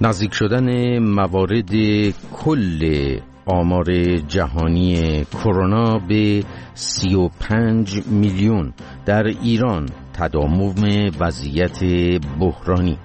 نزدیک شدن موارد کل آمار جهانی کرونا به 35 میلیون در ایران، تداوم وضعیت بحرانی.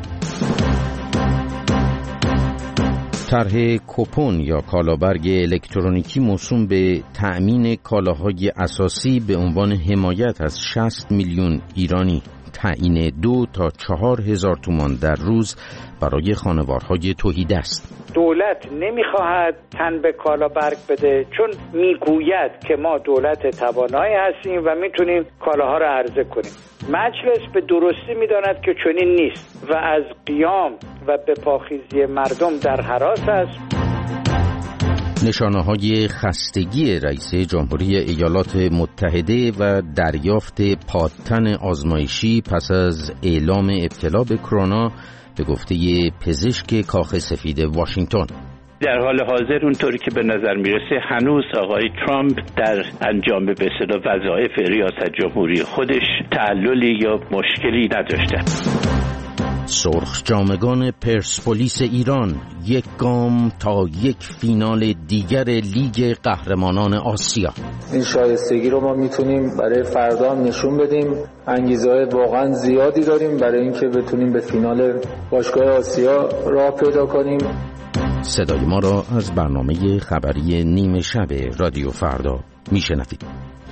طرح کوپن یا کالابرگ الکترونیکی موسوم به تأمین کالاهای اساسی به عنوان حمایت از 60 میلیون ایرانی، تعیین 2 تا 4 هزار تومان در روز برای خانوارهای تهیده است. دولت نمیخواهد تن به کالابرگ بده، چون میگوید که ما دولت توانایی هستیم و میتونیم کالاها را عرضه کنیم. مجلس به درستی میداند که چنین نیست و از قیام و به پاخیزی مردم در هراس است. نشانه‌های خستگی رئیس جمهوری ایالات متحده و دریافت پادتن آزمایشی پس از اعلام ابتلا به کرونا به گفته پزشک کاخ سفید واشنگتن. در حال حاضر اونطوری که به نظر میرسه هنوز آقای ترامپ در انجام به اصطلاح وظایف ریاست جمهوری خودش تعللی یا مشکلی نداشته. سرخ جامگان پرسپولیس ایران یک گام تا یک فینال دیگر لیگ قهرمانان آسیا. این شایستگی رو ما میتونیم برای فردا هم نشون بدیم. انگیزه‌های واقعا زیادی داریم برای اینکه بتونیم به فینال باشگاه آسیا راه پیدا کنیم. صدای ما را از برنامه خبری نیمه شب رادیو فردا میشنوید.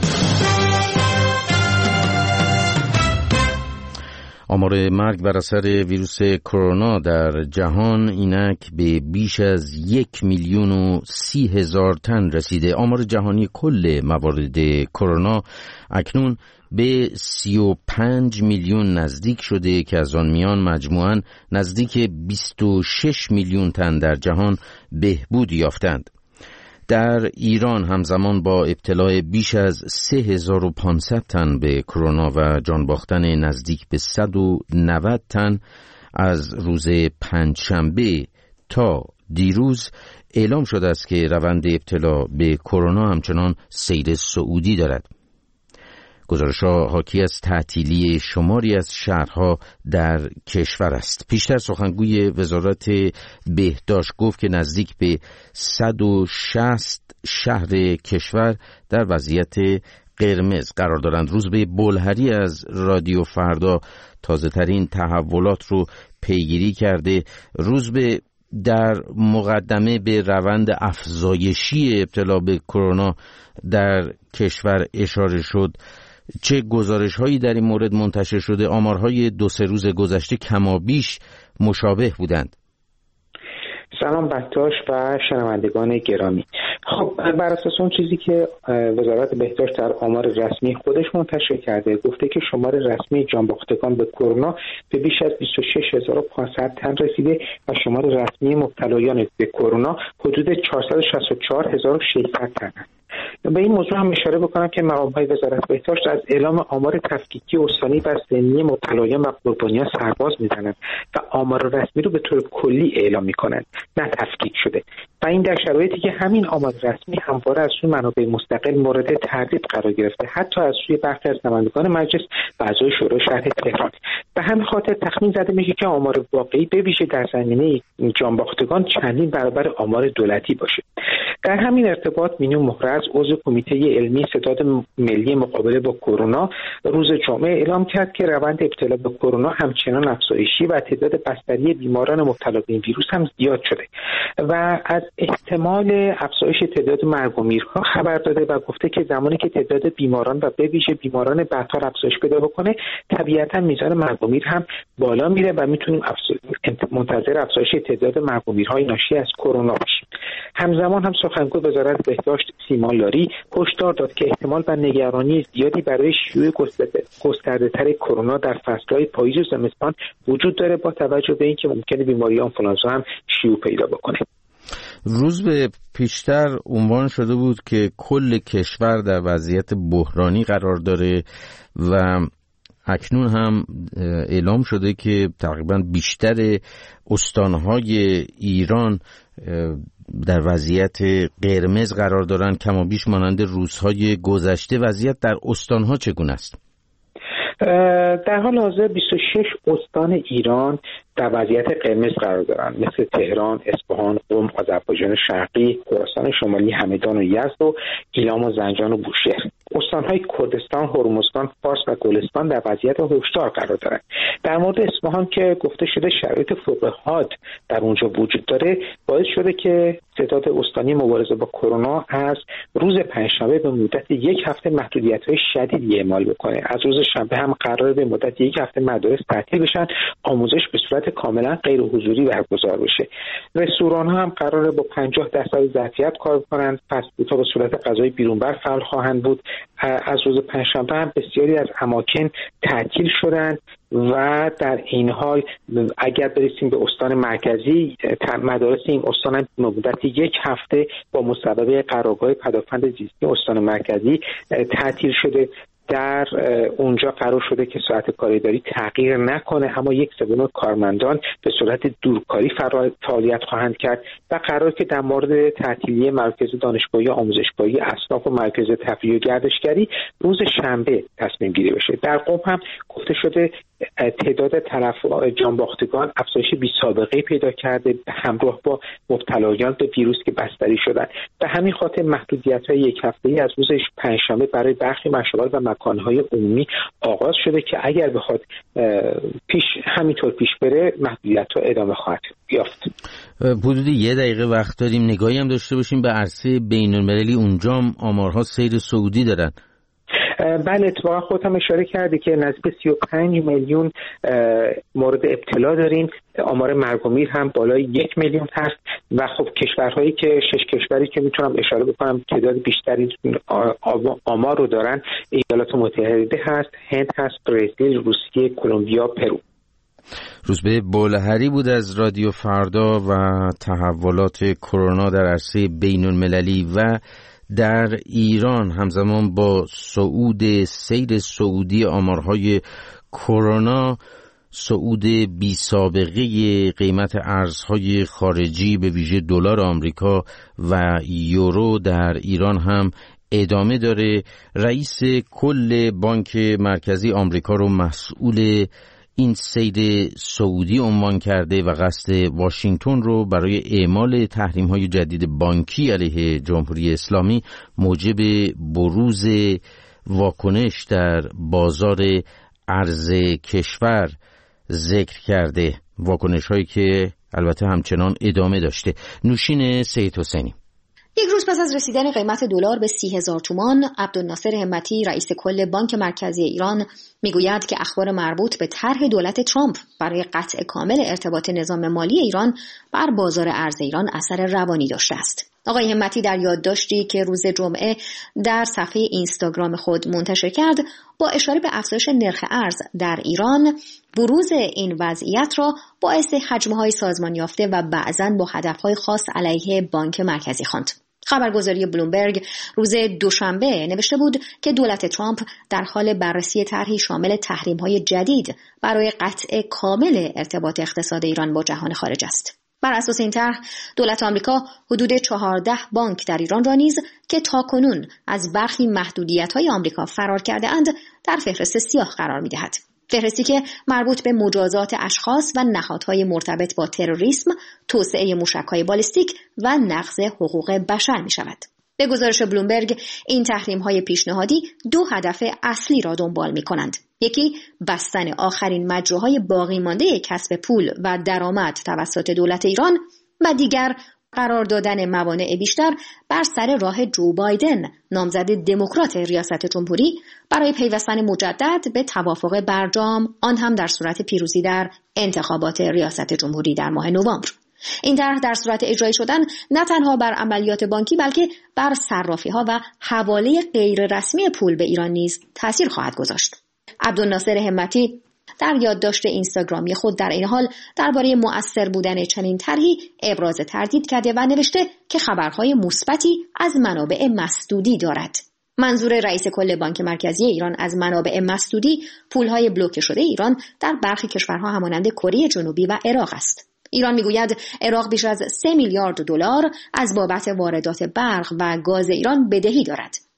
آمار مرگ بر اثر ویروس کرونا در جهان اینک به بیش از 1,30,000 تن رسیده. آمار جهانی کل موارد کرونا اکنون به 35 میلیون نزدیک شده که از آن میان مجموعاً نزدیک 26 میلیون تن در جهان بهبود یافتند. در ایران همزمان با ابتلا بیش از 3,500 تن به کرونا و جان باختن نزدیک به 190 تن از روز پنجشنبه تا دیروز اعلام شده است که روند ابتلا به کرونا همچنان سیر صعودی دارد. گزارش‌ها حاکی از تعطیلی شماری از شهرها در کشور است. پیشتر سخنگوی وزارت بهداشت گفت که نزدیک به 160 شهر کشور در وضعیت قرمز قرار دارند. روزبه بلهری از رادیو فردا تازه ترین تحولات رو پیگیری کرده. روزبه، در مقدمه به روند افزایشی ابتلا به کرونا در کشور اشاره شد. چه گزارش‌هایی در این مورد منتشر شده؟ آمارهای 2-3 روز گذشته کمابیش مشابه بودند. سلام بکتاش و شنوندگان گرامی. خب بر اساس اون چیزی که وزارت بهداشت در آمار رسمی خودش منتشر کرده، گفته که شمار رسمی جانباختگان به کرونا به بیش از 26,500 تن رسیده و شمار رسمی مبتلایان به کرونا حدود 464,600 تن است. به این موضوع هم اشاره بکنم که مقام‌های وزارت بهداشت از اعلام آمار تفکیکی استانی و سنی مبتلایان و قربانیان سرباز میزنند و آمار رسمی رو به طور کلی اعلام میکنند، نه تفکیک شده. و این در شرایطی که همین آمار رسمی همواره از سوی منابع مستقل مورد تردید قرار گرفته، حتی از سوی برخی از نمایندگان مجلس و اعضای شورای شهر تهران. به همین خاطر تخمین زده میشه که آمار واقعی به ویژه در زمینه جانباختگان چندین برابر آمار دولتی باشه. در همین ارتباط مینو مهرز، عضو کمیته علمی ستاد ملی مقابله با کرونا، روز جمعه اعلام کرد که روند ابتلا به کرونا همچنان افزایشی و تعداد بستری بیماران مبتلا به این ویروس هم زیاد شده و از احتمال افزایش تعداد مرگ و میرها خبر داده و گفته که زمانی که تعداد بیماران و به ویژه بیماران بدتر افزایش پیدا بکنه، طبیعتا میزان مرگ و میر هم بالا میره و میتونیم منتظر افزایش تعداد مرگ و میرهای ناشی از کرونا باشیم. همزمان هم سخنگوی وزارت بهداشت سیما لاری هشدار داد که احتمال و نگرانی زیادی برای شیوع گسترده‌تر کرونا در فصل‌های پاییز و زمستان وجود داره، با توجه به اینکه ممکنه بیماری آنفولانزا هم شیوع پیدا بکنه. روز به پیشتر عنوان شده بود که کل کشور در وضعیت بحرانی قرار داره و اکنون هم اعلام شده که تقریبا بیشتر استانهای ایران در وضعیت قرمز قرار دارن، کم و بیش مانند روزهای گذشته. وضعیت در استانها چگونه است؟ در حال حاضر 26 استان ایران در وضعیت قرمز قرار دارند، مثل تهران، اصفهان، قم، آذربایجان شرقی، خراسان شمالی، همدان و یزد و ایلام و زنجان و بوشهر. استان‌های کردستان، هرمزگان، فارس و گلستان در وضعیت هشدار قرار دارند. در مورد اصفهان که گفته شده شرایط فوق‌العاده در اونجا وجود داره، باعث شده که ستاد استانی مبارزه با کرونا از روز پنجشنبه به مدت یک هفته محدودیت‌های شدیدی اعمال بکنه. از روز شنبه هم قراره به مدت یک هفته مدارس تعطیل بشن، آموزش به صورت کاملا غیر حضوری برگزار بشه. رستوران‌ها هم قراره با 50% ظرفیت کار کنند، فست فودها به صورت غذای بیرونبر فعال خواهند بود. از روز پنجشنبه هم بسیاری از اماکن تعطیل شدند و در این حال اگر برسیم به استان مرکزی، مدارس این استان هم مدت یک هفته با مسبب قرارگاه پدافند زیستی استان مرکزی تعطیل شده. در اونجا قرار شده که ساعت کارگری تغییر نکنه، اما 1/3 کارمندان به صورت دورکاری فعالیت خواهند کرد و قرار که در مورد تعطیلی مرکز دانشگاهی، آموزشگاهی، اصناف و مرکز تفریح و گردشگری روز شنبه تصمیم گیری بشه. در قم هم گفته شده تعداد جانباختگان افزایش بی‌سابقه‌ای پیدا کرده همراه با مبتلایان به ویروس که بستری شدند. به همین خاطر محدودیت‌های یک هفته‌ای از روز پنجشنبه برای برخی مشاغل و مکان‌های عمومی آغاز شده که اگر بخواد همینطور پیش بره محدودیت‌ها ادامه خواهد یافت. حدود 1 دقیقه وقت داریم، نگاهی هم داشته باشیم به عرصه بین‌المللی. اونجا هم آمارها سیر صعودی دارن. بله، اتفاقا خودت هم اشاره کردی که نزدیک 35 میلیون مورد ابتلا داریم. آمار مرگ و میر هم بالای 1 میلیون هست و خب کشورهایی که 6 کشوری که میتونم اشاره بکنم تعداد بیشتری آمار رو دارن، ایالات متحده هست، هند هست، برزیل، روسیه، کلمبیا، پرو. روزبه بولهری بود از رادیو فردا و تحولات کرونا در عرصه بین‌المللی و در ایران همزمان با سیر صعودی آمارهای کرونا، صعود بی سابقه قیمت ارزهای خارجی به ویژه دلار آمریکا و یورو در ایران هم ادامه داره. رئیس کل بانک مرکزی آمریکا رو مسئول این سیر صعودی عنوان کرده و قصد واشنگتن رو برای اعمال تحریم‌های جدید بانکی علیه جمهوری اسلامی موجب بروز واکنش در بازار ارز کشور ذکر کرده، واکنش‌هایی که البته همچنان ادامه داشته. نوشین سید حسینی. یک روز پس از رسیدن قیمت دلار به 30,000 تومان، عبدالناصر همتی رئیس کل بانک مرکزی ایران میگوید که اخبار مربوط به طرح دولت ترامپ برای قطع کامل ارتباط نظام مالی ایران بر بازار ارز ایران اثر روانی داشته است. آقای همتی در یادداشتی که روز جمعه در صفحه اینستاگرام خود منتشر کرد، با اشاره به افزایش نرخ ارز در ایران، بروز این وضعیت را باعث حجم‌های سازمان یافته و بعضاً با هدف‌های خاص علیه بانک مرکزی خواند. خبرگزاری بلومبرگ روز دوشنبه نوشته بود که دولت ترامپ در حال بررسی طرحی شامل تحریم‌های جدید برای قطع کامل ارتباط اقتصاد ایران با جهان خارج است. بر اساس این طرح، دولت آمریکا حدود 14 بانک در ایران را نیز که تاکنون از برخی محدودیت‌های آمریکا فرار کرده‌اند در فهرست سیاه قرار می‌دهد. فهرستی که مربوط به مجازات اشخاص و نهادهای مرتبط با تروریسم، توسعه موشک‌های بالستیک و نقض حقوق بشر می‌شود. به گزارش بلومبرگ، این تحریم‌های پیشنهادی 2 هدف اصلی را دنبال می‌کنند. یکی، بستن آخرین مجراهای باقی مانده کسب پول و درآمد توسط دولت ایران و دیگر، قرار دادن موانع بیشتر بر سر راه جو بایدن، نامزد دموکرات ریاست جمهوری، برای پیوستن مجدد به توافق برجام، آن هم در صورت پیروزی در انتخابات ریاست جمهوری در ماه نوامبر. این طرح در صورت اجرایی شدن نه تنها بر عملیات بانکی بلکه بر صرافی‌ها و حواله غیر رسمی پول به ایران نیز تأثیر خواهد گذاشت. عبدالناصر همتی در یادداشت اینستاگرامی خود در این حال درباره مؤثر بودن چنین طرحی ابراز تردید کرده و نوشته که خبرهای مثبتی از منابع مسدودی دارد. منظور رئیس کل بانک مرکزی ایران از منابع مسدودی پولهای بلوکه شده ایران در برخی کشورها همانند کره جنوبی و عراق است. ایران میگوید عراق بیش از 3 میلیارد دلار از بابت واردات برق و گاز ایران بدهی دارد.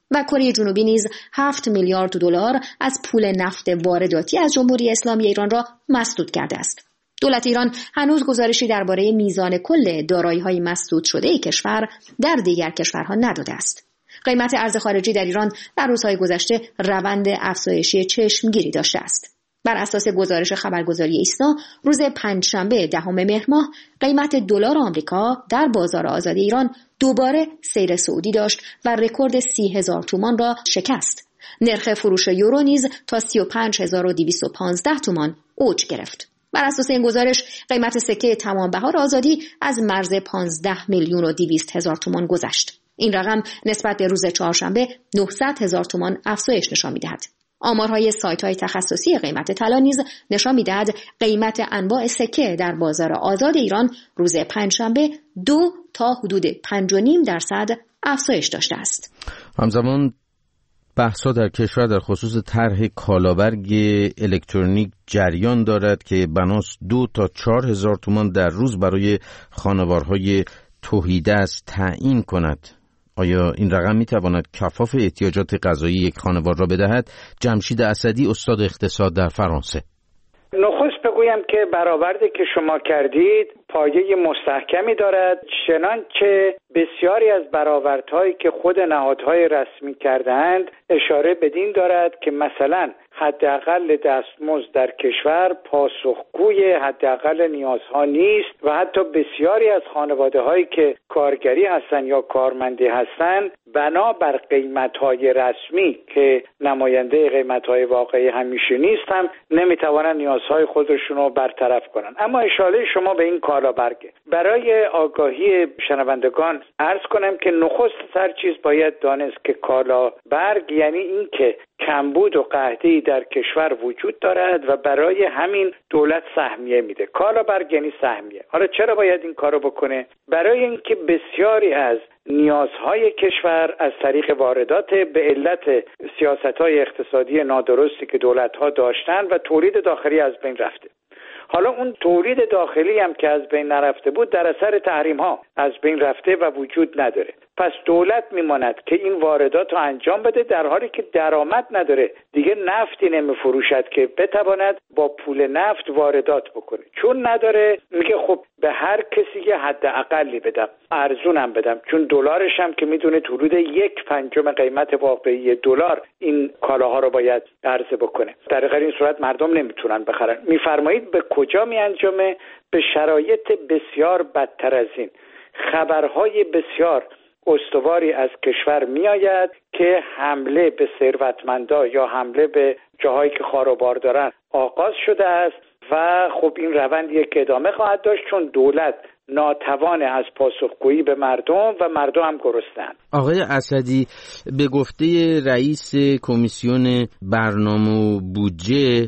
و کره جنوبی نیز 7 میلیارد دلار از پول نفت وارداتی از جمهوری اسلامی ایران را مسدود کرده است. دولت ایران هنوز گزارشی درباره میزان کل دارایی‌های مسدود شده کشور در دیگر کشورها نداده است. قیمت ارز خارجی در ایران در روزهای گذشته روند افزایشی چشمگیری داشته است. بر اساس گزارش خبرگزاری ایسنا روز پنجشنبه 10 مهر ماه قیمت دلار آمریکا در بازار آزاد ایران دوباره سیر صعودی داشت و رکورد 30,000 تومان را شکست. نرخ فروش یورو نیز تا 35,215 تومان اوج گرفت. بر اساس این گزارش قیمت سکه تمام بهار آزادی از مرز 15,200,000 تومان گذشت. این رقم نسبت به روز چهارشنبه 900,000 تومان افزایش نشان می‌دهد. آمارهای سایت‌های تخصصی قیمت طلا نیز نشان می‌دهد قیمت انواع سکه در بازار آزاد ایران روز پنجشنبه 2 تا حدود 5.5% افزایش داشته است. همزمان بحث‌ها در کشور در خصوص طرح کالابرگ الکترونیک جریان دارد که بناس 2 تا 4,000 تومان در روز برای خانوارهای تهیدست تعیین کند. آیا این رقم میتواند کفاف احتیاجات غذایی یک خانوار را بدهد؟ جمشید اسدی، استاد اقتصاد در فرانسه. نخست بگویم که برآوردی که شما کردید پایه مستحکمی دارد، چنانچه بسیاری از برآوردهایی که خود نهادهای رسمی کرده‌اند اشاره بدین دارد که مثلا حداقل دستمزد در کشور پاسخگوی حداقل نیازها نیست و حتی بسیاری از خانواده‌هایی که کارگری هستند یا کارمندی هستند بنابر قیمت‌های رسمی که نماینده قیمت‌های واقعی همیشه نیست هم نمی‌توانند نیازهای خودشون رو برطرف کنند. اما اشاره شما به این کالابرگه. برای آگاهی شنوندگان عرض کنم که نخست هر چیز باید دانست که کالابرگ یعنی این که کمبود و قحطی در کشور وجود دارد و برای همین دولت سهمیه میده. کالابرگ یعنی سهمیه. حالا چرا باید این کارو بکنه؟ برای اینکه بسیاری از نیازهای کشور از طریق واردات به علت سیاست‌های اقتصادی نادرستی که دولت‌ها داشتن و تولید داخلی از بین رفته. حالا اون تولید داخلی هم که از بین نرفته بود در اثر تحریم‌ها از بین رفته و وجود نداره. پس دولت میماند که این واردات رو انجام بده در حالی که درآمد نداره. دیگه نفتی نمیفروشد که بتواند با پول نفت واردات بکنه. چون نداره میگه خب به هر کسی یه حد اقلی بدم، ارزونم بدم، چون دلارش هم که میدونه حدود 1/5 قیمت واقعی دلار این کالاها رو باید عرضه بکنه. در غیر این صورت مردم نمیتونن بخرن. میفرمایید به کجا میانجامه؟ به شرایط بسیار بدتر از این. خبرهای بسیار استواری از کشور میآید که حمله به ثروتمندا یا حمله به جاهایی که خاروبار دارن آغاز شده است و خب این روندیه که ادامه خواهد داشت چون دولت ناتوان از پاسخگویی به مردم و مردم هم گرسنه‌اند. آقای اسدی، به گفته رئیس کمیسیون برنامه و بودجه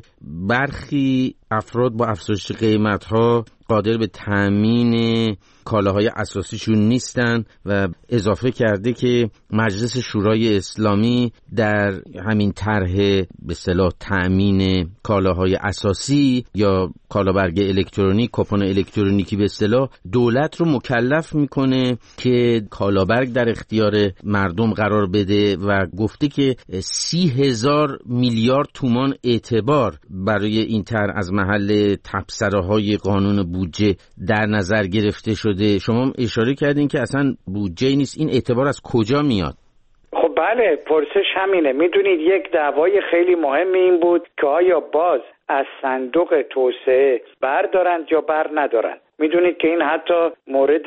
برخی افراد با افزایش قیمت‌ها قادر به تامین کالاهای اساسیشون نیستن و اضافه کرده که مجلس شورای اسلامی در همین طرح به اصطلاح تامین کالاهای اساسی یا کالابرگ الکترونیک، کوپن الکترونیکی به اصطلاح، دولت رو مکلف میکنه که کالابرگ در اختیار مردم قرار بده و گفته که 30,000 میلیارد تومان اعتبار برای این طرح از محل تبصره‌های قانون بودجه در نظر گرفته شده. شما اشاره کردین که اصلا بودجه نیست، این اعتبار از کجا میاد؟ خب بله، پرسش همینه. میدونید یک دعوای خیلی مهم این بود که آیا باز از صندوق توسعه بردارند یا بر ندارند. میدونید که این حتی مورد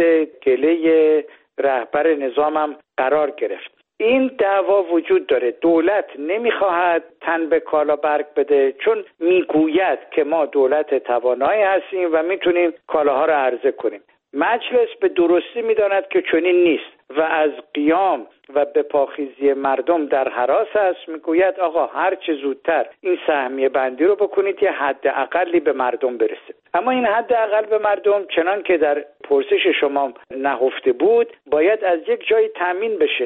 گله رهبر نظام هم قرار گرفت. این دعوا وجود داره. دولت نمیخواهد تن به کالابرگ بده چون میگوید که ما دولت توانایی هستیم و میتونیم کالاها را عرضه کنیم. مجلس به درستی میداند که چنین نیست و از قیام و به پاخیزی مردم در هراس است. میگوید آقا هر چه زودتر این سهمیه بندی رو بکنید یه حد اقلی به مردم برسه. اما این حد اقل به مردم چنان که در پرسش شما نهفته بود باید از یک جایی تامین بشه.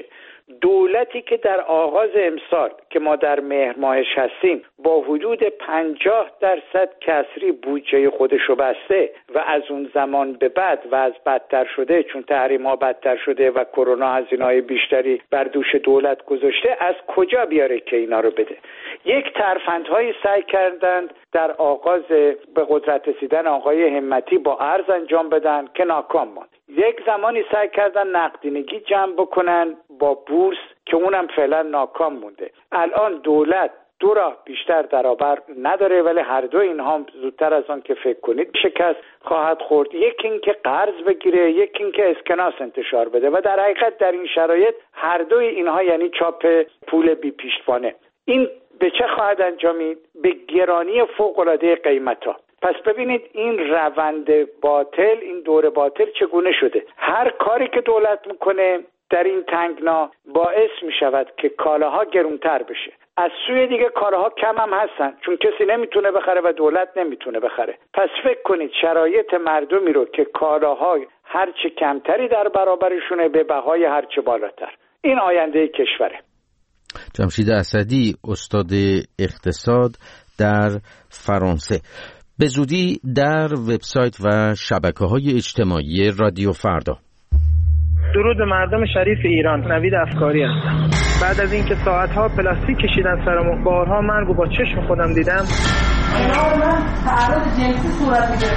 دولتی که در آغاز امسال که ما در مهر ماهش هستیم با حدود 50% کسری بودجه خودشو بسته و از اون زمان به بعد وضع بدتر شده، چون تحریم ها بدتر شده و کرونا هزینه‌های بیشتری بر دوش دولت گذاشته، از کجا بیاره که اینا رو بده؟ یک ترفندهایی سعی کردند در آغاز به قدرت رسیدن آقای همتی با ارز انجام بدن که ناکام ماند. یک زمانی سعی کردن نقدینگی جمع بکنن با بورس که اونم فعلا ناکام مونده. الان دولت دو راه بیشتر درآور نداره، ولی هر دو اینها زودتر از آن که فکر کنید شکست خواهد خورد. یکی این که قرض بگیره، یکی این که اسکناس انتشار بده و در حقیقت در این شرایط هر دوی اینها یعنی چاپ پول بی پیشوانه. این به چه خواهد انجامید؟ به گرانی فوق‌العاده قیمت‌ها. پس ببینید این روند باطل، این دور باطل چگونه شده. هر کاری که دولت میکنه در این تنگنا باعث میشود که کالاها گرونتر بشه. از سوی دیگه کالاها کم هم هستن چون کسی نمیتونه بخره و دولت نمیتونه بخره. پس فکر کنید شرایط مردمی رو که کالاها هرچه کمتری در برابرشونه به بهای هرچه بالاتر. این آینده کشوره. جمشید اسدی، استاد اقتصاد در فرانسه. به زودی در وبسایت و شبکه‌های اجتماعی رادیو فردا. درود به مردم شریف ایران. نوید افکاری هستم. بعد از اینکه ساعت‌ها پلاستیک کشیدن سرمون، بارها مرگ و با چشم خودم دیدم، تعرض جنسی صورت میگیره.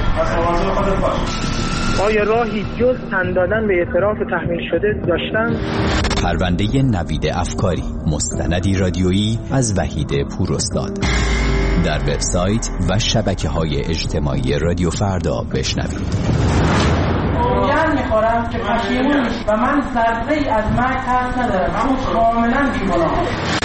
آیا راهی جز تن دادن به اعتراف تحمیل شده داشتم؟ پرونده نوید افکاری، مستندی رادیویی از وحید پوراستاد. در وبسایت و شبکه‌های اجتماعی رادیو فردا بشنوید. میخورم که پشیمون و من ذره‌ای از مرگ ترس ندارم، اما کاملا بی‌گناهم.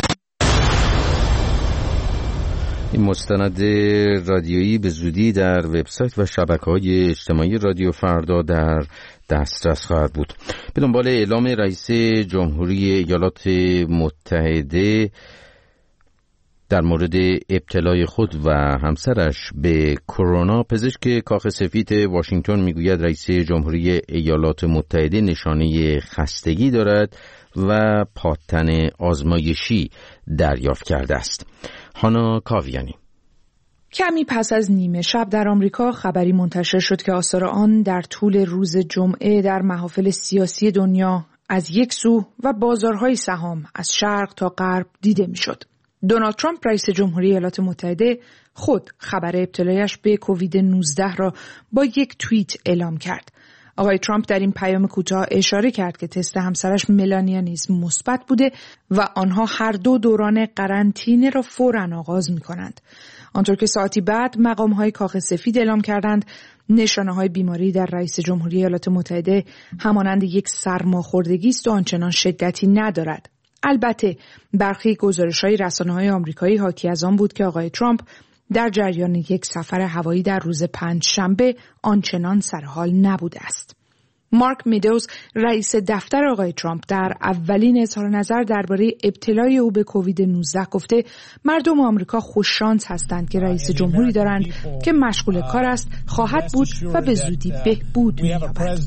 این مستند رادیویی به زودی در وبسایت و شبکه‌های اجتماعی رادیو فردا در دسترس خواهد بود. به دنبال اعلام رئیس جمهوری ایالات متحده در مورد ابتلای خود و همسرش به کرونا، پزشک کاخ سفید واشنگتن میگوید رئیس جمهوری ایالات متحده نشانه خستگی دارد و پاتن آزمایشی دریافت کرده است. هانا کاویانی. کمی پس از نیمه شب در آمریکا خبری منتشر شد که آثار آن در طول روز جمعه در محافل سیاسی دنیا از یک سو و بازارهای سهام از شرق تا غرب دیده میشد. دونالد ترامپ رئیس جمهوری ایالات متحده خود خبر ابتلایش به کووید 19 را با یک توییت اعلام کرد. آقای ترامپ در این پیام کوتاه اشاره کرد که تست همسرش ملانیا نیز مثبت بوده و آنها هر دو دوران قرنطینه را فوراً آغاز می‌کنند. آنطور که ساعتی بعد مقام‌های کاخ سفید اعلام کردند نشانه‌های بیماری در رئیس جمهوری ایالات متحده همانند یک سرماخوردگی است و آنچنان شدتی ندارد. البته برخی گزارش‌های رسانه‌های آمریکایی حاکی از آن بود که آقای ترامپ در جریان یک سفر هوایی در روز پنجشنبه آنچنان سرحال نبوده است. مارک میدوز رئیس دفتر آقای ترامپ در اولین اظهار نظر درباره ابتلای او به کووید 19 گفته مردم آمریکا خوششانس هستند که رئیس جمهوری دارند که مشغول کار است، خواهد بود و به زودی بهبود می‌یابد.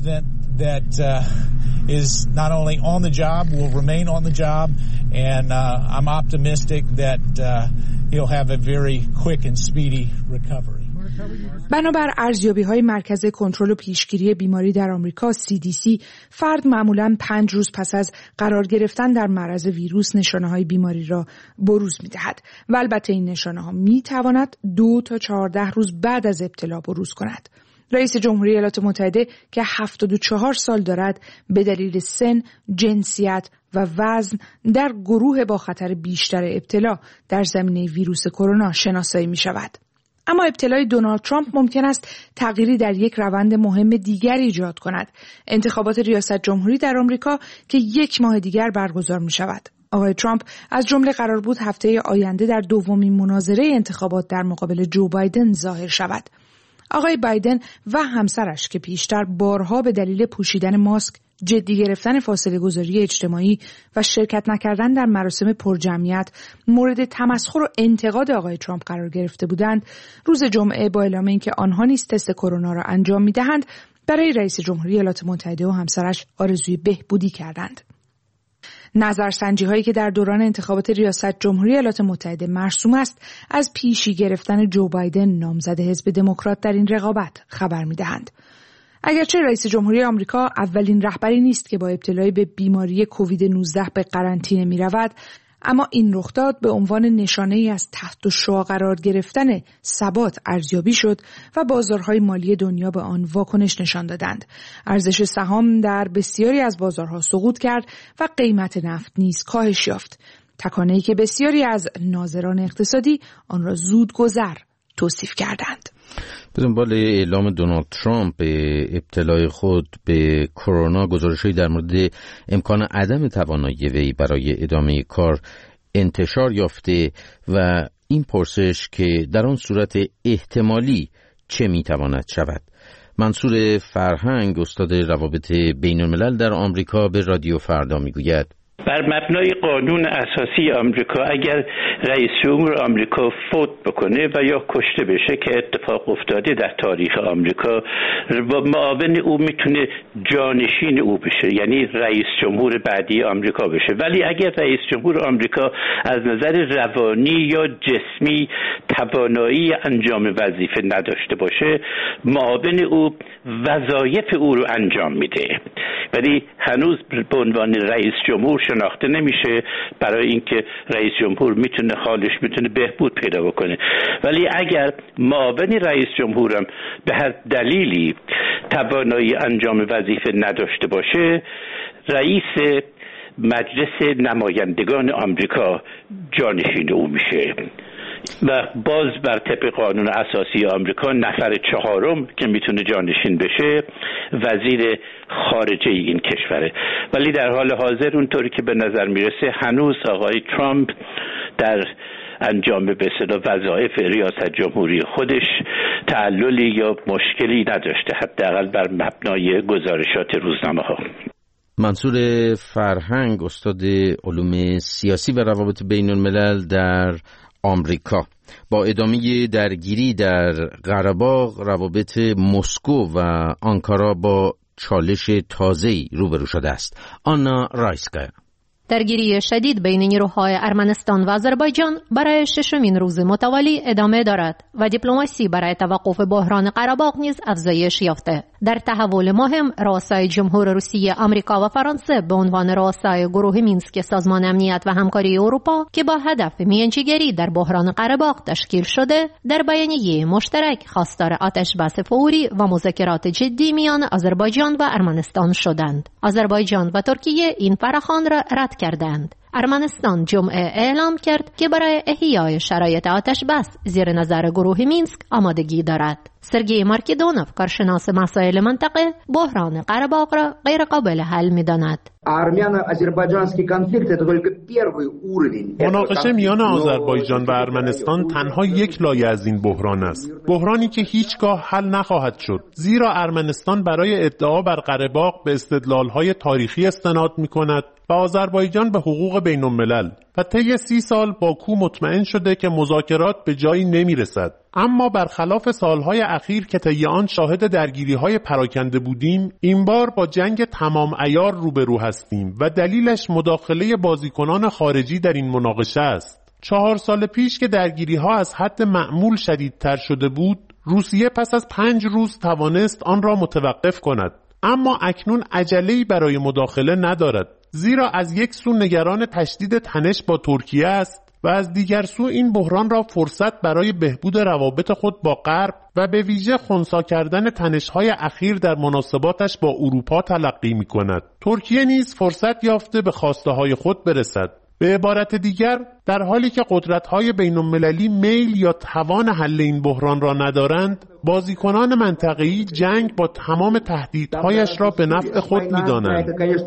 is not only on the job, will remain on the job, and I'm optimistic that he'll have a very quick and speedy recovery. بنابر ارزیابی‌های مرکز کنترل و پیشگیری بیماری در آمریکا CDC، فرد معمولاً 5 روز پس از قرار گرفتن در معرض ویروس نشانه‌های بیماری را بروز می‌دهد و البته این نشانه‌ها می‌تواند 2 تا 14 روز بعد از ابتلا بروز کند. رئیس جمهوری ایالات متحده که 74 سال دارد به دلیل سن، جنسیت و وزن در گروه با خطر بیشتر ابتلا در زمینه ویروس کرونا شناسایی می شود. اما ابتلای دونالد ترامپ ممکن است تغییری در یک روند مهم دیگری ایجاد کند. انتخابات ریاست جمهوری در آمریکا که 1 ماه دیگر برگزار می شود. آقای ترامپ از جمله قرار بود هفته آینده در دومین مناظره انتخابات در مقابل جو بایدن ظاهر شود. آقای بایدن و همسرش که پیشتر بارها به دلیل پوشیدن ماسک، جدی گرفتن فاصله گذاری اجتماعی و شرکت نکردن در مراسم پرجمعیت مورد تمسخر و انتقاد آقای ترامپ قرار گرفته بودند، روز جمعه با اعلام اینکه آنها نیز تست کرونا را انجام می‌دهند، برای رئیس جمهوری ایالات متحده و همسرش آرزوی بهبودی کردند. نظرسنجی هایی که در دوران انتخابات ریاست جمهوری ایالات متحده مرسوم است از پیشی گرفتن جو بایدن نامزد حزب دموکرات در این رقابت خبر می‌دهند. اگرچه رئیس جمهوری آمریکا اولین رهبری نیست که با ابتلای به بیماری کووید 19 به قرنطینه می‌رود، اما این رخداد به عنوان نشانه‌ای از تحت الشعاع قرار گرفتن ثبات ارزیابی شد و بازارهای مالی دنیا به آن واکنش نشان دادند. ارزش سهام در بسیاری از بازارها سقوط کرد و قیمت نفت نیز کاهش یافت. تکانه‌ای که بسیاری از ناظران اقتصادی آن را زودگذر توصیف کردند. به دنبال اعلام دونالد ترامپ به ابتلای خود به کرونا، گزارش‌هایی در مورد امکان عدم توانایی وی برای ادامه کار انتشار یافته و این پرسش که در آن صورت احتمالی چه میتواند شود. منصور فرهنگ، استاد روابط بین الملل در آمریکا، به رادیو فردا میگوید: بر مبنای قانون اساسی آمریکا اگر رئیس جمهور آمریکا فوت بکنه و یا کشته بشه که اتفاق افتاده در تاریخ آمریکا، با معاون او میتونه جانشین او بشه، یعنی رئیس جمهور بعدی آمریکا بشه. ولی اگر رئیس جمهور آمریکا از نظر روانی یا جسمی توانایی انجام وظیفه نداشته باشه، معاون او وظایف او رو انجام میده، ولی هنوز به عنوان رئیس جمهور شناخته نمیشه، برای اینکه رئیس جمهور میتونه بهبود پیدا بکنه. ولی اگر معاون رئیس جمهورم به هر دلیلی توانایی انجام وظیفه نداشته باشه، رئیس مجلس نمایندگان آمریکا جانشین او میشه و باز بر طبق قانون اساسی آمریکا نفر چهارم که میتونه جانشین بشه وزیر خارجه این کشوره. ولی در حال حاضر اونطوری که به نظر میرسه هنوز آقای ترامپ در انجام به اصطلاح وظایف ریاست جمهوری خودش تعللی یا مشکلی نداشته، حداقل بر مبنای گزارشات روزنامه ها. منصور فرهنگ، استاد علوم سیاسی و روابط بین الملل در آمریکا. با ادامه درگیری در قره باغ، روابط مسکو و آنکارا با چالش تازه‌ای روبرو شده است. آنا رایسکا. درگیری شدید بین نیروهای ارمنستان و آذربایجان برای ششمین روز متوالی ادامه دارد و دیپلماسی برای توقف بحران قره باغ نیز افزایش یافته. در تحول مهم، رؤسای جمهور روسیه، آمریکا و فرانسه به عنوان رؤسای گروه مینسک سازمان امنیت و همکاری اروپا که با هدف میانجیگری در بحران قره باغ تشکیل شده، در بیانیه مشترک خواستار آتش‌بس فوری و مذاکرات جدی میان آذربایجان و ارمنستان شدند. آذربایجان و ترکیه این فراخوان را رد کردند. ارمنستان جمعه اعلام کرد که برای احیای شرایط آتش‌بس زیر نظر گروه مینسک آمادگی دارد. سرگئی مارکیدونوف، کارشناس مسائل منطقه، بحران قره باغ را غیر قابل حل می‌داند. مناقشه میان آذربایجان و ارمنستان تنها یک لایه از این بحران است، بحرانی که هیچگاه حل نخواهد شد، زیرا ارمنستان برای ادعا بر قره باغ به استدلال‌های تاریخی استناد می‌کند و آذربایجان به حقوق بین الملل و طی 30 سال باکو مطمئن شده که مذاکرات به جایی نمی‌رسد. اما برخلاف سالهای اخیر که طی آن شاهد درگیری‌های پراکنده بودیم، این بار با جنگ تمام عیار روبرو هستیم و دلیلش مداخله بازیکنان خارجی در این مناقشه است. 4 سال پیش که درگیری‌ها از حد معمول شدیدتر شده بود، روسیه پس از 5 روز توانست آن را متوقف کند. اما اکنون عجله‌ای برای مداخله ندارد، زیرا از یک سو نگران تشدید تنش با ترکیه است و از دیگر سو این بحران را فرصت برای بهبود روابط خود با غرب و به ویژه خنثی کردن تنش‌های اخیر در مناسباتش با اروپا تلقی می‌کند. ترکیه نیز فرصت یافته به خواسته‌های خود برسد. به عبارت دیگر، در حالی که قدرت‌های بین‌المللی میل یا توان حل این بحران را ندارند، بازیکنان منطقه‌ای جنگ با تمام تهدیدهایش را به نفع خود می‌دانند.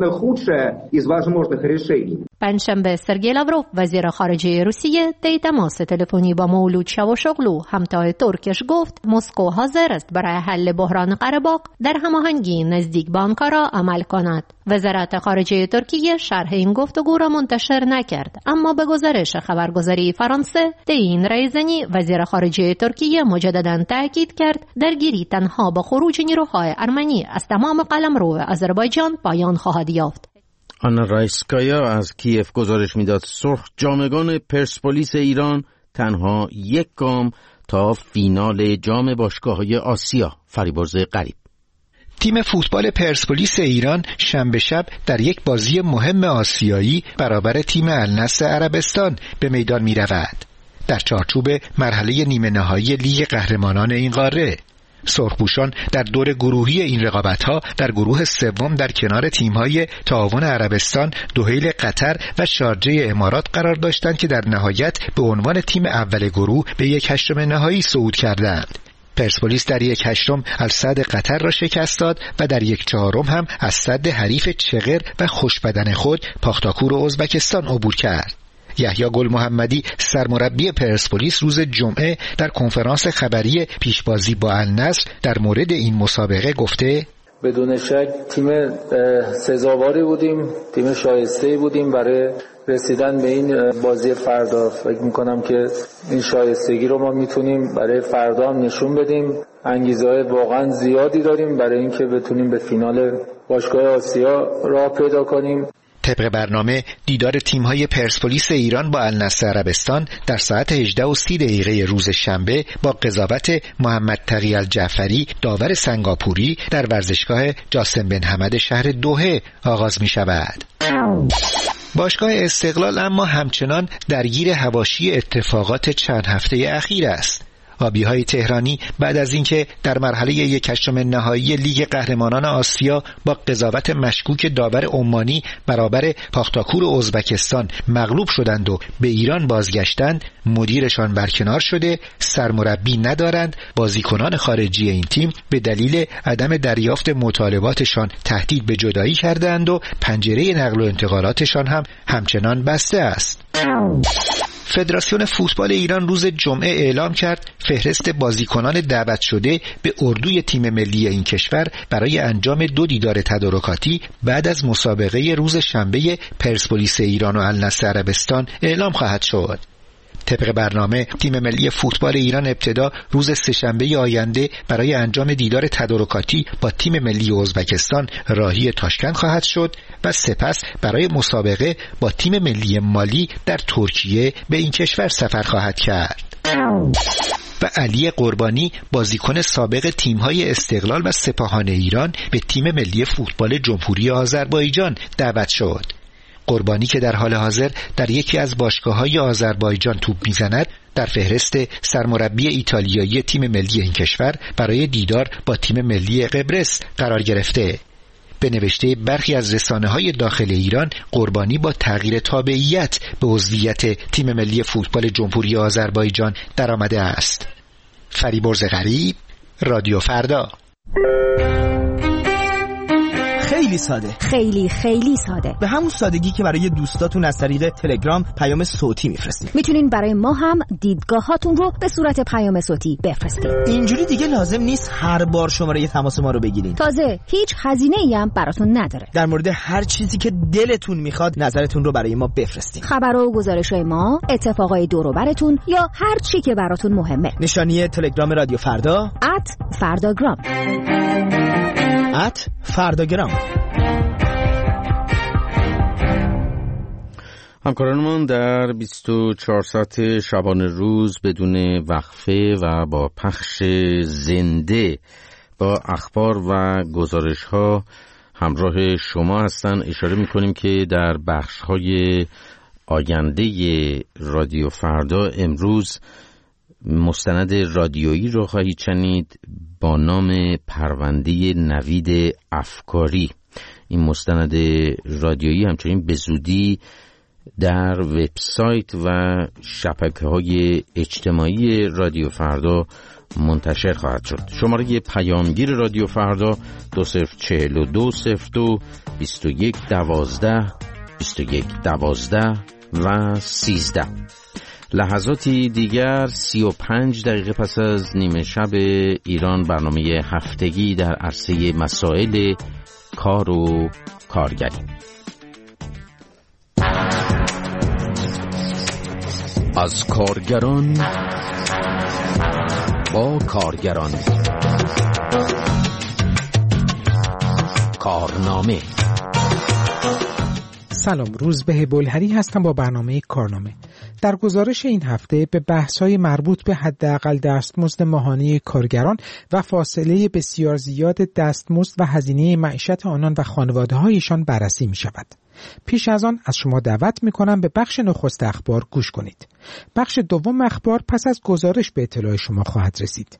پنجشنبه سرگئی لاوروف، وزیر خارجه روسیه، طی تماس تلفنی با مولود چاوشوغلو، همتای ترکش، گفت مسکو حاضر است برای حل بحران قره باغ در هماهنگی نزدیک به آنکارا عمل کند. وزارت خارجه ترکیه شرح این گفتگو را منتشر نکرد، اما به گزارش خبرگزاری فرانسه، طی این رایزنی وزیر خارجه ترکیه مجددا تاکید کرد درگیری تنها با خروج نیروهای ارمنی از تمام قلمرو آذربایجان پایان خواهد یافت. آنا رایسکایا از کیف گزارش میداد سرخ جامگان پرسپولیس ایران تنها یک گام تا فینال جام باشگاه‌های آسیا. فریبرز غریب. تیم فوتبال پرسپولیس ایران شنبه شب در یک بازی مهم آسیایی برابر تیم النصر عربستان به میدان می رود. در چارچوب مرحله نیمه نهایی لیگ قهرمانان این قاره. سرخپوشان در دور گروهی این رقابت‌ها در گروه سوم در کنار تیم‌های تعاون عربستان، دحیل قطر و شارجه امارات قرار داشتند که در نهایت به عنوان تیم اول گروه به 1/8 نهایی صعود کردند. پرسپولیس در 1/8 السد قطر را شکست داد و در 1/4 هم از سد حریف چغر و خوشبدن خود پاختاکور ازبکستان عبور کرد. یحیی گل محمدی سرمربی پرسپولیس روز جمعه در کنفرانس خبری پیشبازی با النصر در مورد این مسابقه گفته: بدون شک تیم سزاواری بودیم، تیم شایسته‌ای بودیم برای رسیدن به این بازی فردا. فکر می‌کنم که این شایستگی رو ما میتونیم برای فردا هم نشون بدیم. انگیزه‌های واقعا زیادی داریم برای اینکه بتونیم به فینال باشگاه آسیا راه پیدا کنیم. طبق برنامه دیدار تیم‌های پرسپولیس ایران با النصر عربستان در ساعت 18:30 روز شنبه با قضاوت محمد تقی الجعفری داور سنگاپوری در ورزشگاه جاسم بن حمد شهر دوحه آغاز می‌شود. باشگاه استقلال اما همچنان درگیر حواشی اتفاقات چند هفته اخیر است. آبی‌های تهرانی بعد از اینکه در مرحله 1/8 نهایی لیگ قهرمانان آسیا با قضاوت مشکوک داور عمانی برابر پاختاکور ازبکستان مغلوب شدند و به ایران بازگشتند، مدیرشان برکنار شده، سرمربی ندارند، بازیکنان خارجی این تیم به دلیل عدم دریافت مطالباتشان تهدید به جدایی کردند و پنجره نقل و انتقالاتشان هم همچنان بسته است. فدراسیون فوتبال ایران روز جمعه اعلام کرد فهرست بازیکنان دعوت شده به اردوی تیم ملی این کشور برای انجام 2 دیدار تدارکاتی بعد از مسابقه روز شنبه پرسپولیس ایران و النصر عربستان اعلام خواهد شد. طبق برنامه تیم ملی فوتبال ایران ابتدا روز سه‌شنبه آینده برای انجام دیدار تدارکاتی با تیم ملی ازبکستان راهی تاشکند خواهد شد و سپس برای مسابقه با تیم ملی مالی در ترکیه به این کشور سفر خواهد کرد. و علی قربانی بازیکن سابق تیم‌های استقلال و سپاهان ایران به تیم ملی فوتبال جمهوری آذربایجان دعوت شد. قربانی که در حال حاضر در یکی از باشگاه‌های آذربایجان توپ می‌زند، در فهرست سرمربی ایتالیایی تیم ملی این کشور برای دیدار با تیم ملی قبرس قرار گرفته. به نوشته برخی از رسانه‌های داخل ایران، قربانی با تغییر تابعیت به عضویت تیم ملی فوتبال جمهوری آذربایجان درآمده است. فریبرز غریب، رادیو فردا. خیلی ساده، خیلی ساده، به همون سادگی که برای دوستاتون از طریق تلگرام پیام صوتی میفرستید. میتونین برای ما هم دیدگاهاتون رو به صورت پیام صوتی بفرستید. اینجوری دیگه لازم نیست هر بار شماره تماس ما رو بگیرین. تازه هیچ هزینه‌ای هم براتون نداره. در مورد هر چیزی که دلتون میخواد نظرتون رو برای ما بفرستید. خبر و گزارش‌های ما، اتفاقای دور و براتون یا هر چی که براتون مهمه. نشانی تلگرام رادیو فردا @فرداگرام. فرداگرام. همکارانمان در 24 ساعت شبانه روز بدون وقفه و با پخش زنده با اخبار و گزارش‌ها همراه شما هستند. اشاره می‌کنیم که در بخش‌های آینده رادیو فردا امروز مستند رادیویی رو خواهید شنید با نام پرونده نوید افکاری. این مستند رادیویی همچنین به زودی در وبسایت و شبکه‌های اجتماعی رادیو فردا منتشر خواهد شد. شماره پیامگیر رادیو فردا 204202 2112 2112 و 13. لحظاتی دیگر 35 دقیقه پس از نیمه شب ایران برنامه هفتگی در عرصه مسائل کار و کارگری. از کارگران با کارگران، کارنامه سلام، روزبه بلهری هستم با برنامه کارنامه. در گزارش این هفته به بحث‌های مربوط به حداقل دستمزد ماهانه کارگران و فاصله بسیار زیاد دستمزد و هزینه معیشت آنان و خانواده‌هایشان بررسی می‌شود. پیش از آن از شما دعوت می‌کنم به بخش نخست اخبار گوش کنید. بخش دوم اخبار پس از گزارش به اطلاع شما خواهد رسید.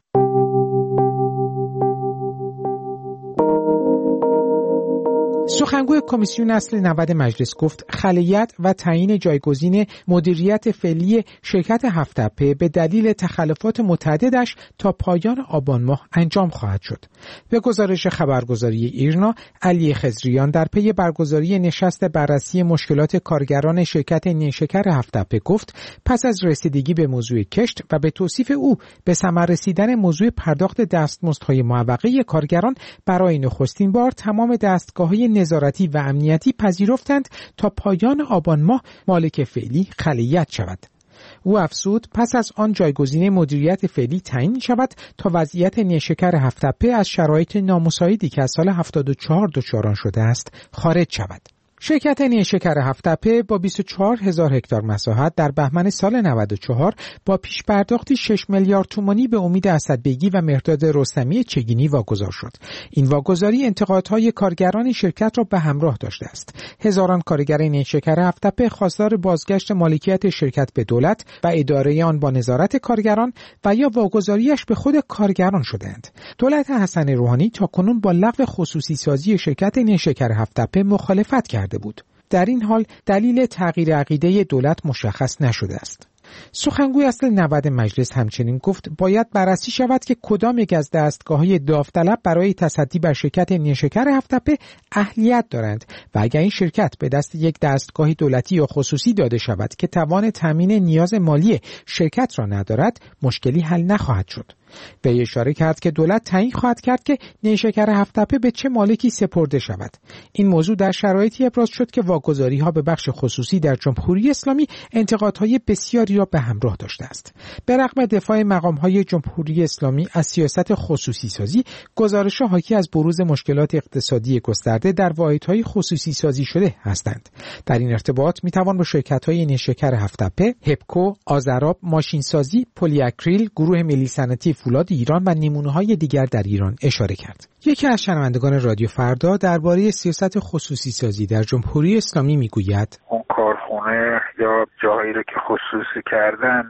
سخنگوی کمیسیون اصل 90 مجلس گفت خلیت و تعیین جایگزین مدیریت فعلی شرکت هفت‌تپه به دلیل تخلفات متعددش تا پایان آبان ماه انجام خواهد شد. به گزارش خبرگزاری ایرنا، علی خضریان در پی برگزاری نشست بررسی مشکلات کارگران شرکت نیشکر هفت‌تپه گفت پس از رسیدگی به موضوع کشت و به توصیف او به ثمر رسیدن موضوع پرداخت دستمزدهای معوقه کارگران، برای نخستین بار تمام دستگاه‌های نظارتی و امنیتی پذیرفتند تا پایان آبان ماه مالک فعلی خلیت شود. او افزود پس از آن جایگزین مدیریت فعلی تعیین شود تا وضعیت نیشکر هفت‌تپه از شرایط نامساعدی که از سال 74 دچار شده است خارج شود. شرکت نیشکر هفت‌تپه با 24,000 هکتار مساحت در بهمن سال 94 با پیش پرداختی 6 میلیارد تومانی به امید اسدبیگی و مهرداد رستمی چگینی واگذار شد. این واگذاری انتقادهای کارگران شرکت را به همراه داشته است. هزاران کارگر نیشکر هفت‌تپه خواستار بازگشت مالکیت شرکت به دولت و اداره آن با نظارت کارگران و یا واگذاریش به خود کارگران شدند. دولت حسن روحانی تاکنون با لغو خصوصی سازی شرکت نیشکر هفت‌تپه مخالفت کرد بود. در این حال دلیل تغییر عقیده دولت مشخص نشده است. سخنگوی اصل 90 مجلس همچنین گفت باید بررسی شود که کدام یک از دستگاه‌های داوطلب برای تصدی بر شرکت نیشکر هفت‌تپه اهلیت دارند و اگر این شرکت به دست یک دستگاه دولتی یا خصوصی داده شود که توان تامین نیاز مالی شرکت را ندارد، مشکلی حل نخواهد شد. به اشاره کرد که دولت تعیین خواهد کرد که نیشکر هفت‌تپه به چه مالکی سپرده شود. این موضوع در شرایطی ابراز شد که واگذاری‌ها به بخش خصوصی در جمهوری اسلامی انتقادهای بسیاری را به همراه داشته است. به رغم دفاع مقام‌های جمهوری اسلامی از سیاست خصوصی سازی، گزارش‌ها حاکی از بروز مشکلات اقتصادی گسترده در واحدهای خصوصی سازی شده هستند. در این ارتباط می‌توان به شرکت‌های نیشکر هفت‌تپه، هپکو، آذراب، ماشینسازی، پلی‌اکریل، گروه ملی صنعتی فولاد ایران و نمونه‌های دیگر در ایران اشاره کرد. یکی از شنوندگان رادیو فردا درباره سیاست خصوصی سازی در جمهوری اسلامی میگوید اون کارخونه یا جاهایی رو که خصوصی کردن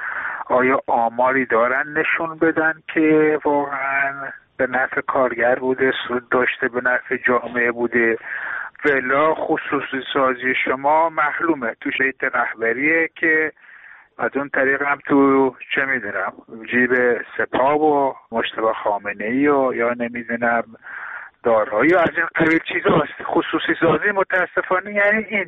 آیا آماری دارن نشون بدن که واقعا به نفع کارگر بوده، سود داشته، به نفع جامعه بوده؟ ولا خصوصی سازی شما معلومه تو شیط رهبریه که از اون طریق هم تو چه میدونم جیب سپاه و مجتبی خامنه‌ای و یا نمیدونم دارایی و از این قبیل چیزا هست. خصوصی سازی متاسفانه یعنی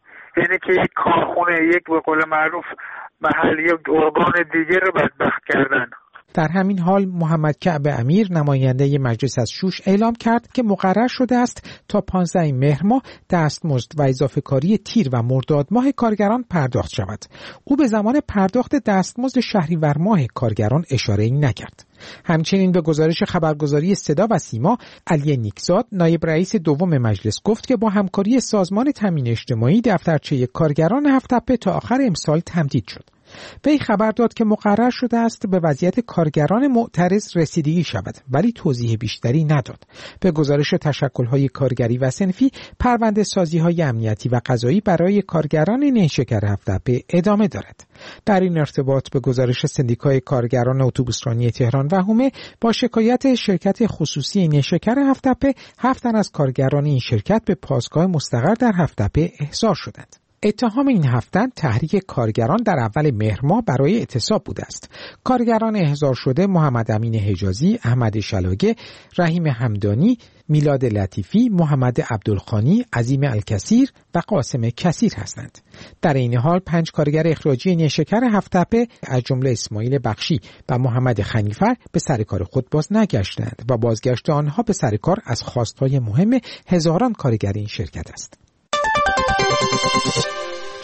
که یک کارخونه، یک به قول معروف محلی ارگان دیگه رو بدبخت کردن. در همین حال محمد کعب امیر نماینده مجلس از شوش اعلام کرد که مقرر شده است تا 15 مهر ماه دستمزد و اضافه کاری تیر و مرداد ماه کارگران پرداخت شود. او به زمان پرداخت دستمزد شهریور ماه کارگران اشاره‌ای نکرد. همچنین به گزارش خبرگزاری صدا و سیما، علی نیکزاد نایب رئیس دوم مجلس گفت که با همکاری سازمان تامین اجتماعی دفترچه کارگران هفت‌تپه تا آخر امسال تمدید شد. وی خبر داد که مقرر شده است به وضعیت کارگران معترض رسیدگی شود، ولی توضیح بیشتری نداد. به گزارش تشکل‌های کارگری و صنفی، پرونده سازی‌های امنیتی و قضایی برای کارگران نیشکر هفت‌تپه ادامه دارد. در این ارتباط به گزارش سندیکای کارگران اتوبوسرانی تهران و حومه، با شکایت شرکت خصوصی نیشکر هفت‌تپه 7 تن از کارگران این شرکت به پاسگاه مستقر در هفت‌تپه احضار شدند. اتهام این 7 تن تحریک کارگران در اول مهر ماه برای اعتصاب بوده است. کارگران احضار شده محمد امین حجازی، احمد شلاگه، رحیم حمدانی، میلاد لطیفی، محمد عبدالخانی، عظیم الکثیر و قاسم کثیر هستند. در این حال 5 کارگر اخراجی نیشکر هفت‌تپه از جمله اسماعیل بخشی و محمد خنیفر به سر کار خود باز نگشتند و بازگشت آنها به سر کار از خواستهای مهم هزاران کارگر این شرکت است.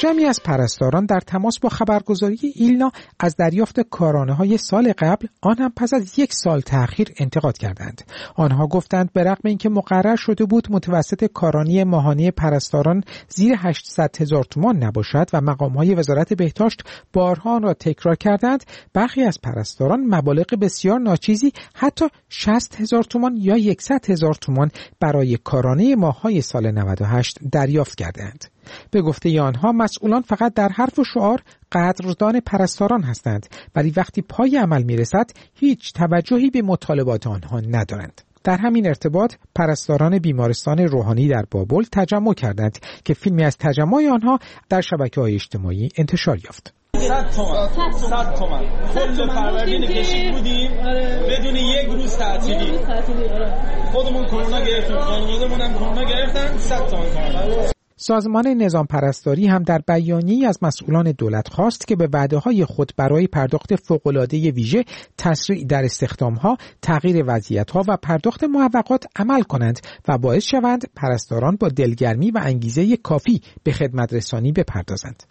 جمعی از پرستاران در تماس با خبرگزاری ایلنا از دریافت کارانه‌های سال قبل، آن هم پس از 1 سال تأخیر، انتقاد کردند. آنها گفتند به رغم اینکه مقرر شده بود متوسط کارانی ماهانه پرستاران زیر 800,000 تومان نباشد و مقام‌های وزارت بهداشت بارها آن را تکرار کردند، برخی از پرستاران مبالغ بسیار ناچیزی حتی 60,000 تومان یا 100,000 تومان برای کارانه ماه‌های سال 98 دریافت کردند. به گفته آنها مسئولان فقط در حرف و شعار قدردان پرستاران هستند، ولی وقتی پای عمل میرسد هیچ توجهی به مطالبات آنها ندارند. در همین ارتباط پرستاران بیمارستان روحانی در بابل تجمع کردند که فیلمی از تجمع آنها در شبکه‌های اجتماعی انتشار یافت. 100 تومن کل فروردین کشید بودیم بدون 1 روز تعطیلی. خودمون کرونا گرفتیم، خانواده‌مون هم کرونا گرفتن. 100 تومن. سازمان نظام پرستاری هم در بیانیه‌ای از مسئولان دولت خواست که به وعده‌های خود برای پرداخت فوق‌العاده ویژه، تسریع در استخدام‌ها، تغییر وضعیت‌ها و پرداخت معوقات عمل کنند و باعث شوند پرستاران با دلگرمی و انگیزه کافی به خدمت رسانی بپردازند.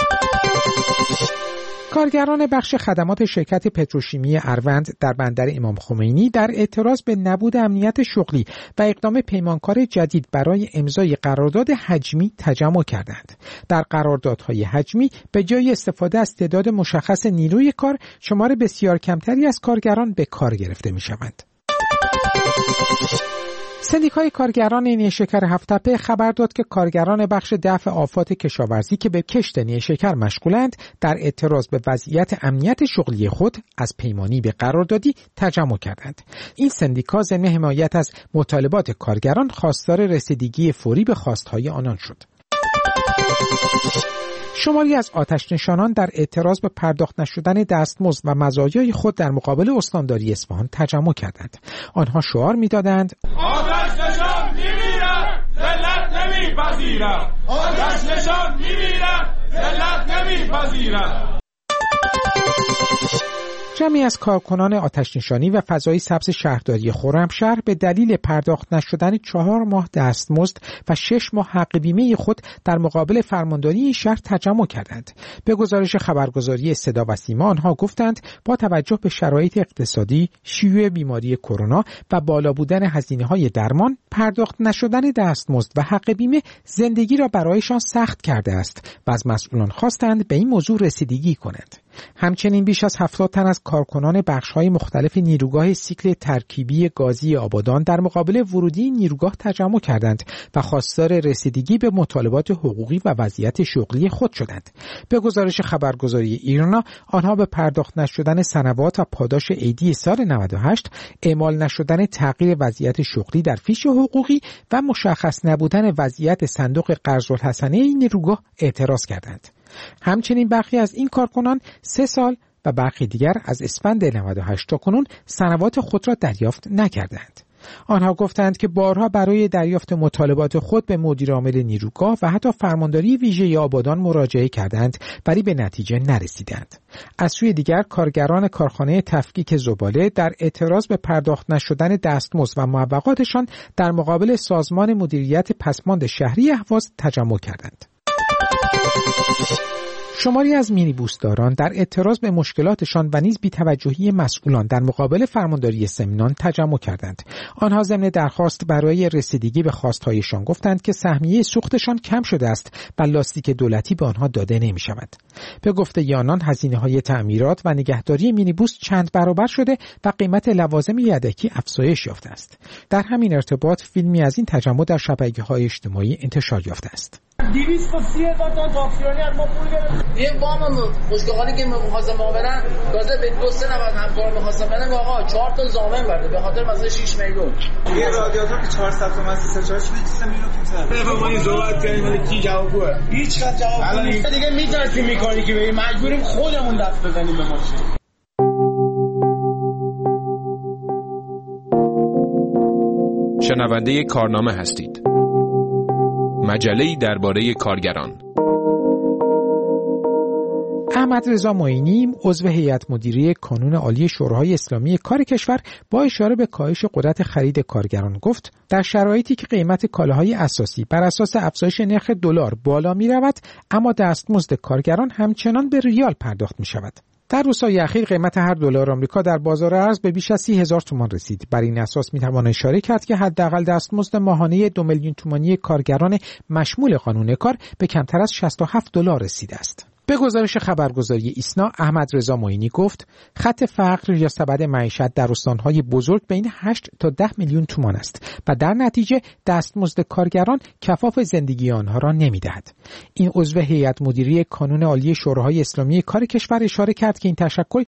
کارگران بخش خدمات شرکت پتروشیمی اروند در بندر امام خمینی در اعتراض به نبود امنیت شغلی و اقدام پیمانکار جدید برای امضای قرارداد حجمی تجمع کردند. در قراردادهای حجمی به جای استفاده از تعداد مشخص نیروی کار، شمار بسیار کمتری از کارگران به کار گرفته می‌شوند. سندیکای کارگران نیشکر هفت‌تپه خبر داد که کارگران بخش دفع آفات کشاورزی که به کشت نیشکر مشغولند، در اعتراض به وضعیت امنیت شغلی خود از پیمانی به قراردادی تجمع کردند. این سندیکا ضمن حمایت از مطالبات کارگران خواستار رسیدگی فوری به خواستهای آنان شد. شماری از آتش‌نشانان در اعتراض به پرداخت نشدن دستمزد و مزایای خود در مقابل استانداری اصفهان تجمع کردند. آنها شعار می‌دادند: آتش‌نشان می‌میرد، ذلت نمی‌پذیرد. آتش‌نشان می‌میرد، ذلت نمی‌پذیرد. جمعی از کارکنان آتش‌نشانی و فضای سبز شهرداری خرمشهر به دلیل پرداخت نشدن 4 ماه دستمزد و 6 ماه حق بیمه خود در مقابل فرمانداری این شهر تجمع کردند. به گزارش خبرگزاری صدا و سیما آنها گفتند با توجه به شرایط اقتصادی، شیوع بیماری کرونا و بالا بودن هزینه‌های درمان، پرداخت نشدن دستمزد و حق بیمه زندگی را برایشان سخت کرده است و از مسئولان خواستند به این موضوع رسیدگی کنند. همچنین بیش از 70 تن از کارکنان بخش‌های مختلف نیروگاه سیکل ترکیبی گازی آبادان در مقابل ورودی نیروگاه تجمع کردند و خواستار رسیدگی به مطالبات حقوقی و وضعیت شغلی خود شدند. به گزارش خبرگزاری ایرنا، آنها به پرداخت نشدن سنوات و پاداش عیدی سال 98، اعمال نشدن تغییر وضعیت شغلی در فیش حقوقی و مشخص نبودن وضعیت صندوق قرض الحسنه این نیروگاه اعتراض کردند. همچنین برخی از این کارکنان 3 سال و برخی دیگر از اسفند 98 تا کنون سنوات خود را دریافت نکردند. آنها گفتند که بارها برای دریافت مطالبات خود به مدیر عامل نیروگاه و حتی فرمانداری ویژه آبادان مراجعه کردند ولی به نتیجه نرسیدند. از سوی دیگر کارگران کارخانه تفکیک زباله در اعتراض به پرداخت نشدن دستمزد و معوقاتشان در مقابل سازمان مدیریت پسماند شهری اهواز تجمع کردند. شماری از مینیبوسداران در اعتراض به مشکلاتشان و نیز بی‌توجهی مسئولان در مقابل فرمانداری سمنان تجمع کردند. آنها ضمن درخواست برای رسیدگی به خواستهایشان گفتند که سهمیه سوختشان کم شده است و لاستیک دولتی به آنها داده نمی‌شود. به گفته آنان هزینه‌های تعمیرات و نگهداری مینیبوس چند برابر شده و قیمت لوازم یدکی افزایش یافته است. در همین ارتباط فیلمی از این تجمع در شبکه‌های اجتماعی انتشار یافته است. 230,000 تا تاکسیونی از ما پول گرفت. این وام خوشگاهی که می‌خواستم ما بدن، تازه به 2-3 نفر همکار می‌خواستم بدن، آقا 4 تا زامن برده به خاطر مثلا 6 میلیون. یه رادیاتور که 400 تومن 3 میلیون تومن. ما این صحبت کردیم ولی کی جوابگوه؟ هیچ کس جواب نمیده. دیگه می‌ترسیم می‌کنی که بریم، مجبوریم خودمون دست بزنیم به ماشین. شنونده کارنامه هستید. مجله‌ای درباره کارگران. احمد رضا معینی عضو هیئت مدیره کانون عالی شورای اسلامی کار کشور با اشاره به کاهش قدرت خرید کارگران گفت در شرایطی که قیمت کالاهای اساسی بر اساس افزایش نرخ دلار بالا می رود اما دستمزد کارگران همچنان به ریال پرداخت می شود. در روزهای اخیر قیمت هر دلار آمریکا در بازار ارز به بیش از 30,000 تومان رسید. بر این اساس میتوان اشاره کرد که حداقل دستمزد ماهانه 2 میلیون تومانی کارگران مشمول قانون کار به کمتر از 67 دلار رسیده است. به گزارش خبرگزاری ایسنا، احمد رضا معینی گفت خط فقر یا سبد معیشت در استانهای بزرگ بین 8 تا 10 میلیون تومان است و در نتیجه دستمزد کارگران کفاف زندگی آنها را نمی‌دهد. این عضو هیئت مدیره کانون عالی شورای اسلامی کار کشور اشاره کرد که این تشکل